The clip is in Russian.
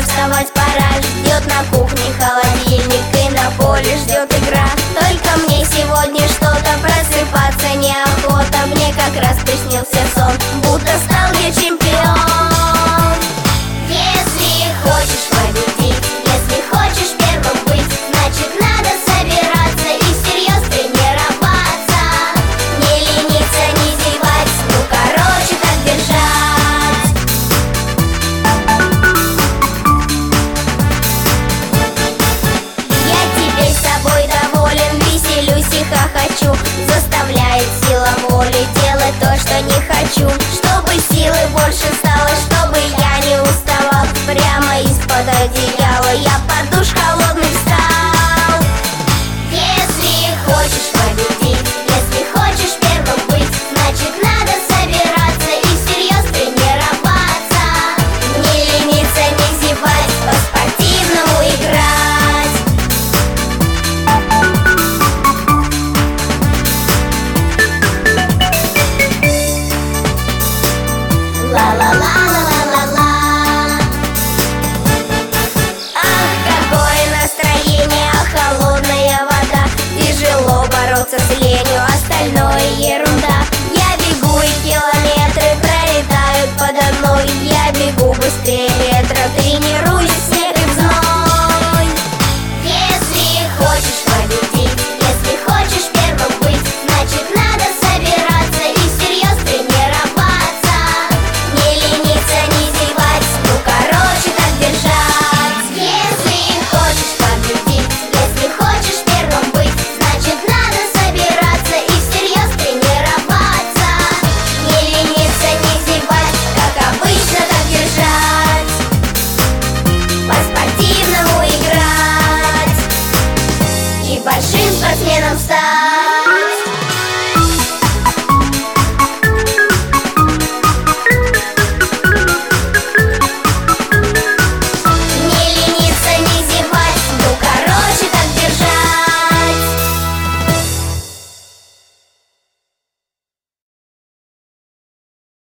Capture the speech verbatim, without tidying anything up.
вставать пора. Ждет на кухне холодильник и на поле ждет игра. Только мне сегодня что-то просыпаться неохота. Мне как раз приснился сон, будто стал я чемпион. Если хочешь победить, если хочешь первым быть, значит надо собираться и всерьез тренироваться. Не лениться, не зевать, ну короче так держать. Я теперь собой доволен, веселюсь и хохочу. Заставляет сила воли делать то, что не хочу. Чтобы силы больше стало, чтобы я не уставал. Прямо из-под одеяла я под душ холодный встал. Если хочешь победить, если хочешь первым быть, значит надо собираться и всерьез тренироваться. Не лениться, не зевать, по-спортивному играть. Ла-ла-ла-ла-ла-ла-ла. Ах, какое настроение, холодная вода. Тяжело бороться с ленью, остальное ерунда. Я бегу и километры пролетают подо мной. Я бегу быстрее ветра, тренируюсь в снег и в зной. Если хочешь победить, если хочешь первым быть, значит надо собираться и всерьез тренироваться. Не лениться, не зевать, ну короче так держать. Если хочешь победить, если хочешь первым быть, значит надо собираться и всерьез тренироваться. Не лениться, не зевать, как обычно так держать. По-спортивному играть и большим спортсменом стать.